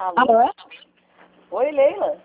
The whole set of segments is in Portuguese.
Alô? Alô? Oi, Leila.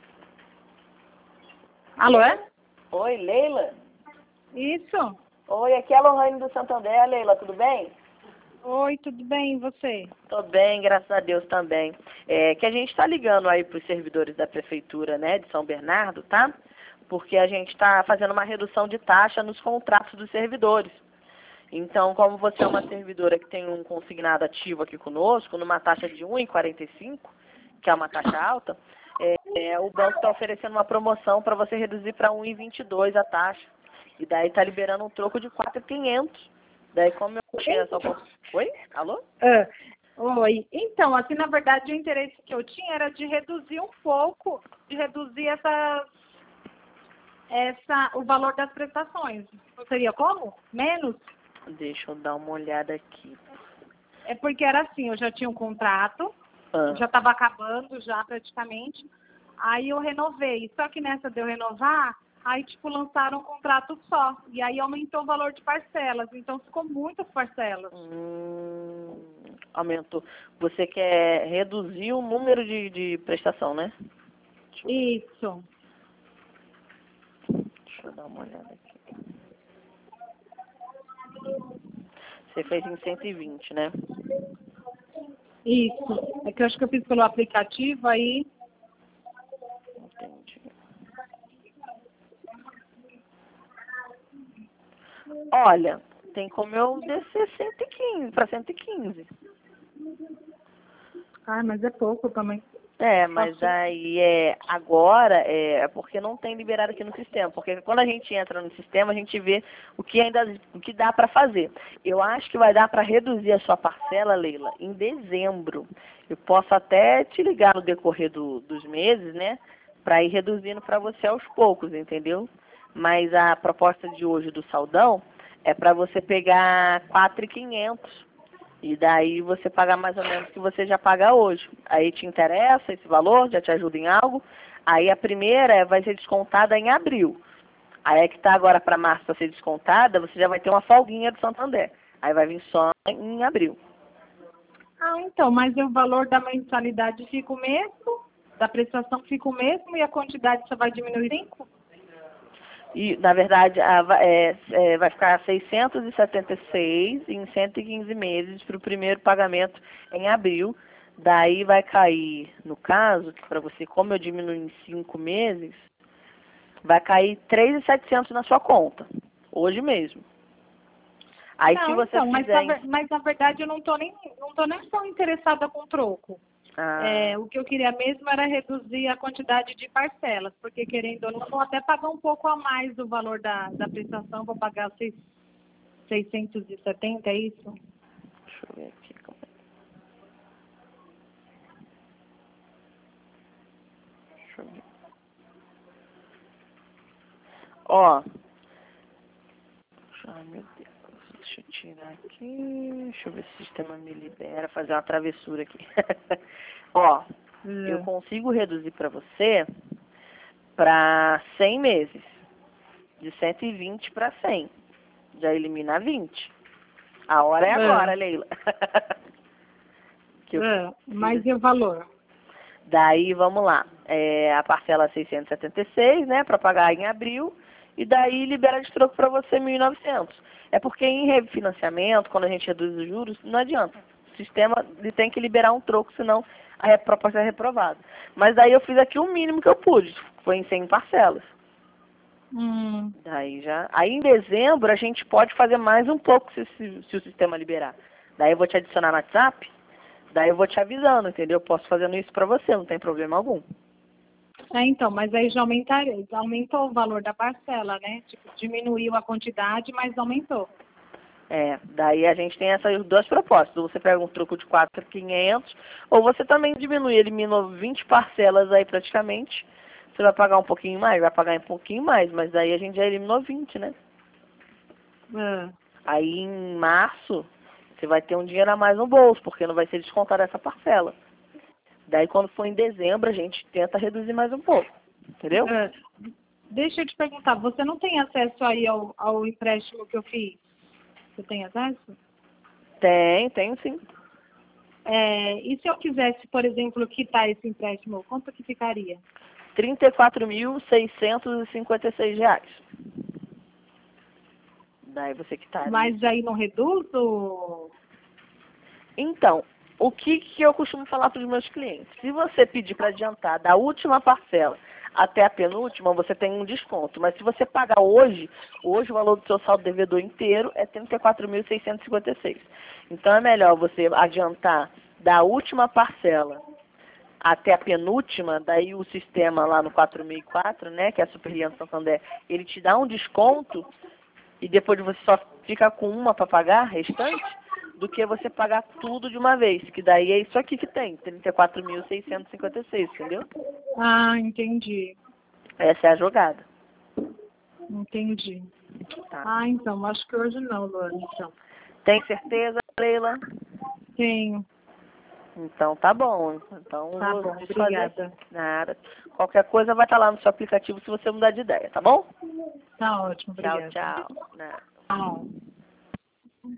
Alô? Oi, Leila. Isso. Oi, aqui é a Lohane do Santander, Leila, tudo bem? Oi, tudo bem, e você? Tô bem, graças a Deus também. Que a gente está ligando aí para os servidores da Prefeitura, né, de São Bernardo, tá? Porque a gente está fazendo uma redução de taxa nos contratos dos servidores. Então, como você é uma servidora que tem um consignado ativo aqui conosco, numa taxa de R$ 1,45, que é uma taxa alta, o banco está oferecendo uma promoção para você reduzir para R$ 1,22 a taxa. E daí está liberando um troco de R$ 4.500. Daí, como eu tinha essa oportunidade... Oi? Alô? Oi. Então, assim, na verdade, o interesse que eu tinha era de reduzir um pouco, de reduzir o valor das prestações. Não seria como? Menos? Deixa eu dar uma olhada aqui. É porque era assim, eu já tinha um contrato, já estava acabando já praticamente, aí eu renovei. Só que nessa de eu renovar, aí tipo lançaram um contrato só, e aí aumentou o valor de parcelas, então ficou muitas parcelas. Aumentou. Você quer reduzir o número de prestação, né? Isso. Deixa eu dar uma olhada aqui. Você fez em 120, né? Isso. É que eu acho que eu fiz pelo aplicativo, aí... Entendi. Olha, tem como eu descer 115 para 115. Ah, mas é pouco também. Mas aí agora é porque não tem liberado aqui no sistema. Porque quando a gente entra no sistema, a gente vê o que dá para fazer. Eu acho que vai dar para reduzir a sua parcela, Leila, em dezembro. Eu posso até te ligar no decorrer dos meses, né? Para ir reduzindo para você aos poucos, entendeu? Mas a proposta de hoje do saldão é para você pegar 4.500. E daí você pagar mais ou menos o que você já paga hoje. Aí te interessa esse valor? Já te ajuda em algo? Aí a primeira vai ser descontada em abril. Aí é que está agora para março para ser descontada, você já vai ter uma folguinha do Santander. Aí vai vir só em abril. Ah, então, mas o valor da mensalidade fica o mesmo? Da prestação fica o mesmo e a quantidade só vai diminuir 5? E, na verdade, vai ficar 676 em 115 meses para o primeiro pagamento em abril. Daí vai cair, no caso, que para você, como eu diminuo em 5 meses, vai cair 3.700 na sua conta, hoje mesmo. Aí Não, se você então, fizer... mas na verdade eu não tô nem tão interessada com troco. O que eu queria mesmo era reduzir a quantidade de parcelas, porque querendo ou não, eu vou até pagar um pouco a mais do valor da prestação, vou pagar 670, é isso? Deixa eu ver aqui. Deixa eu ver. Ó. Ai, meu Deus. Deixa eu tirar aqui. Deixa eu ver se o sistema me libera. Fazer uma travessura aqui. Ó. Eu consigo reduzir para você para 100 meses. De 120 para 100. Já elimina 20. A hora é agora, Leila. Mas e o valor? Daí, vamos lá. A parcela 676, né, para pagar em abril. E daí libera de troco para você 1.900. É porque em refinanciamento, quando a gente reduz os juros, não adianta. O sistema ele tem que liberar um troco, senão a proposta é reprovada. Mas daí eu fiz aqui o mínimo que eu pude. Foi em 100 parcelas. Daí já. Aí em dezembro a gente pode fazer mais um pouco se o sistema liberar. Daí eu vou te adicionar no WhatsApp. Daí eu vou te avisando, entendeu? Eu posso fazendo isso pra você, não tem problema algum. Então, mas aí já aumentou o valor da parcela, né? Tipo, diminuiu a quantidade, mas aumentou. Daí a gente tem essas duas propostas. Ou você pega um troco de 4.500, ou você também diminui, eliminou 20 parcelas aí praticamente. Você vai pagar um pouquinho mais, vai pagar um pouquinho mais, mas daí a gente já eliminou 20, né? Aí em março, você vai ter um dinheiro a mais no bolso, porque não vai ser descontada essa parcela. Daí quando for em dezembro, a gente tenta reduzir mais um pouco, entendeu? Deixa eu te perguntar, você não tem acesso aí ao empréstimo que eu fiz? Você tem acesso? Tenho sim. E se eu quisesse, por exemplo, quitar esse empréstimo, quanto que ficaria? R$ 34.656. Daí você quitaria. Mas aí não reduz o... Então, o que eu costumo falar para os meus clientes? Se você pedir para adiantar da última parcela até a penúltima, você tem um desconto. Mas se você pagar hoje o valor do seu saldo devedor inteiro é R$ 34.656. Então é melhor você adiantar da última parcela até a penúltima, daí o sistema lá no 4004, né, que é a Superaliança Santander, ele te dá um desconto e depois você só fica com uma para pagar, restante, do que você pagar tudo de uma vez, que daí é isso aqui que tem, 34.656, entendeu? Ah, entendi. Essa é a jogada. Entendi. Tá. Ah, então, acho que hoje não, Luana, então. Tem certeza, Leila? Tenho. Então tá bom. Então Tá vou bom, desfazer. obrigada. Nada. Qualquer coisa vai estar lá no seu aplicativo se você mudar de ideia, tá bom? Tá ótimo, Tchau, obrigada. tchau. Nada. Tchau.